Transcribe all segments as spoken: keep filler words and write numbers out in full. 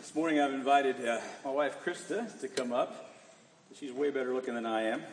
This morning I've invited uh, my wife Krista to come up. She's way better looking than I am.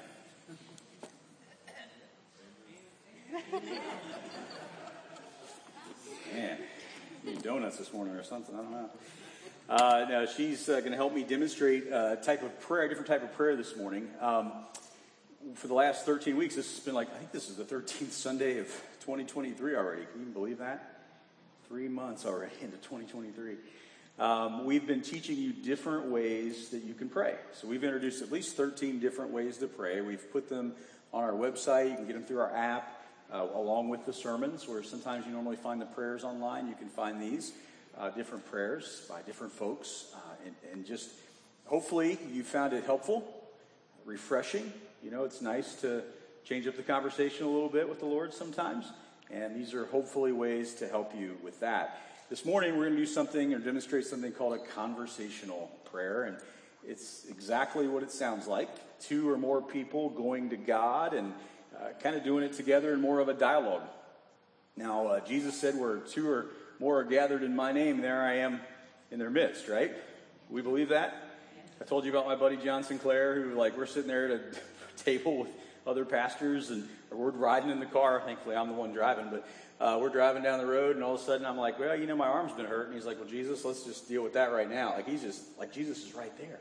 Man, eating donuts this morning or something, I don't know. Uh, no, she's uh, going to help me demonstrate a type of prayer, a different type of prayer this morning. Um, for the last thirteen weeks, this has been like, I think this is the thirteenth Sunday of twenty twenty-three already. Can you even believe that? Three months already into twenty twenty-three. Um, we've been teaching you different ways that you can pray. So we've introduced at least thirteen different ways to pray. We've put them on our website. You can get them through our app, uh, along with the sermons, where sometimes you normally find the prayers online. You can find these uh, different prayers by different folks. Uh, and, and just hopefully you found it helpful, refreshing. You know, it's nice to change up the conversation a little bit with the Lord sometimes. And these are hopefully ways to help you with that. This morning, we're going to do something or demonstrate something called a conversational prayer, and it's exactly what it sounds like. Two or more people going to God and uh, kind of doing it together in more of a dialogue. Now, uh, Jesus said where two or more are gathered in my name, there I am in their midst, right? We believe that? I told you about my buddy John Sinclair, who, like, we're sitting there at a table with other pastors, and we're riding in the car. Thankfully, I'm the one driving, but Uh, we're driving down the road, and all of a sudden I'm like, well, you know, my arm's been hurt. And he's like, well, Jesus, let's just deal with that right now. Like, he's just, like, Jesus is right there.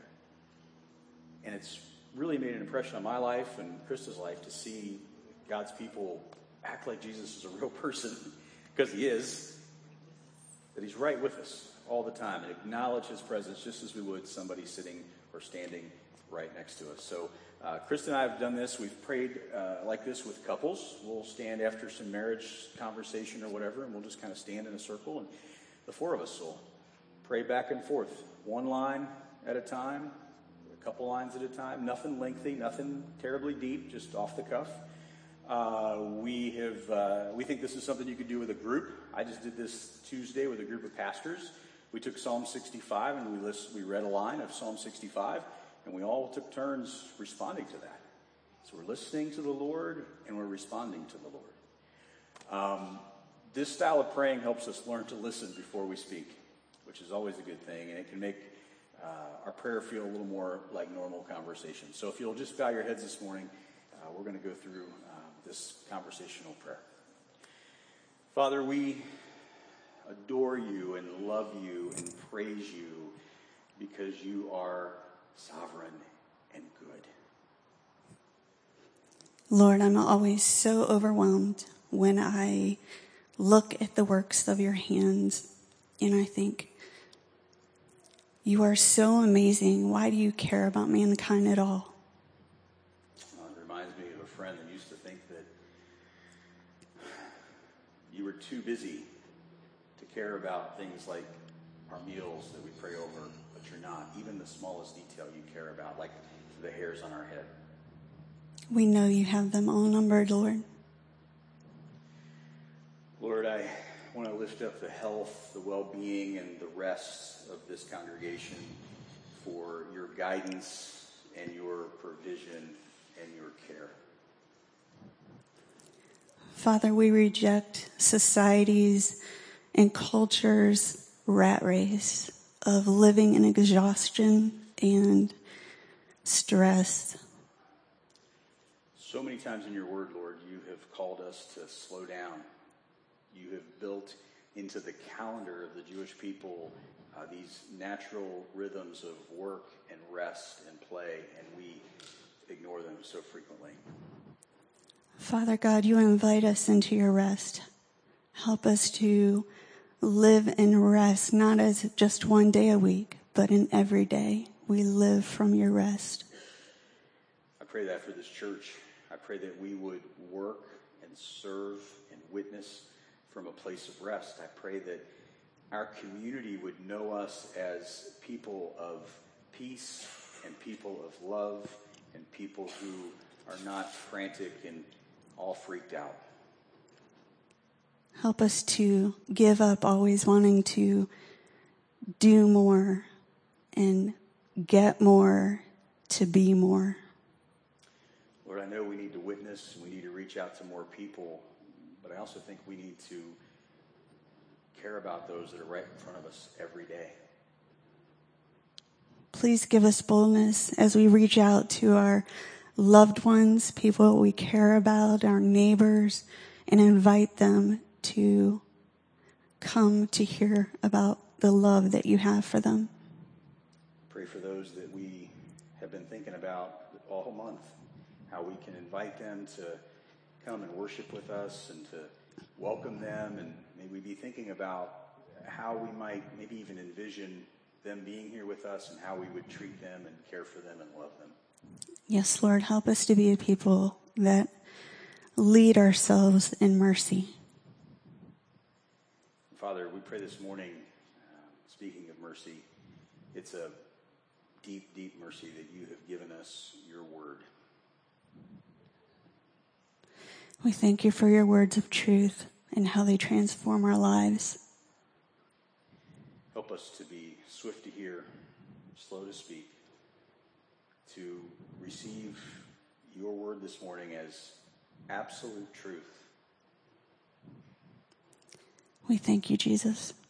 And it's really made an impression on my life and Krista's life to see God's people act like Jesus is a real person, because he is, that he's right with us all the time, and acknowledge his presence just as we would somebody sitting or standing right next to us. So Uh, Krista and I have done this. We've prayed uh, like this with couples. We'll stand after some marriage conversation or whatever, and we'll just kind of stand in a circle, and the four of us will pray back and forth, one line at a time, a couple lines at a time, nothing lengthy, nothing terribly deep, just off the cuff. Uh, we have uh, we think this is something you could do with a group. I just did this Tuesday with a group of pastors. We took Psalm sixty-five, and we list, we read a line of Psalm sixty-five. And we all took turns responding to that. So we're listening to the Lord, and we're responding to the Lord. Um, this style of praying helps us learn to listen before we speak, which is always a good thing, and it can make uh, our prayer feel a little more like normal conversation. So if you'll just bow your heads this morning, uh, we're going to go through uh, this conversational prayer. Father, we adore you and love you and praise you because you are sovereign and good. Lord, I'm always so overwhelmed when I look at the works of your hands and I think, you are so amazing. Why do you care about mankind at all? Well, it reminds me of a friend that used to think that you were too busy to care about things like our meals that we pray over. You're not. Even the smallest detail you care about, like the hairs on our head. We know you have them all numbered, Lord. Lord, I want to lift up the health, the well-being, and the rest of this congregation for your guidance and your provision and your care. Father, we reject society's and culture's rat race of living in exhaustion and stress. So many times in your word, Lord, you have called us to slow down. You have built into the calendar of the Jewish people uh, these natural rhythms of work and rest and play, and we ignore them so frequently. Father God, you invite us into your rest. Help us to live in rest, not as just one day a week, but in every day we live from your rest. I pray that for this church. I pray that we would work and serve and witness from a place of rest. I pray that our community would know us as people of peace and people of love and people who are not frantic and all freaked out. Help us to give up always wanting to do more and get more to be more. Lord, I know we need to witness and we need to reach out to more people, but I also think we need to care about those that are right in front of us every day. Please give us boldness as we reach out to our loved ones, people we care about, our neighbors, and invite them to come to hear about the love that you have for them. Pray for those that we have been thinking about all month, how we can invite them to come and worship with us and to welcome them, and maybe we be thinking about how we might maybe even envision them being here with us and how we would treat them and care for them and love them. Yes, Lord, help us to be a people that lead ourselves in mercy. Father, we pray this morning, uh, speaking of mercy, it's a deep, deep mercy that you have given us your word. We thank you for your words of truth and how they transform our lives. Help us to be swift to hear, slow to speak, to receive your word this morning as absolute truth. We thank you, Jesus.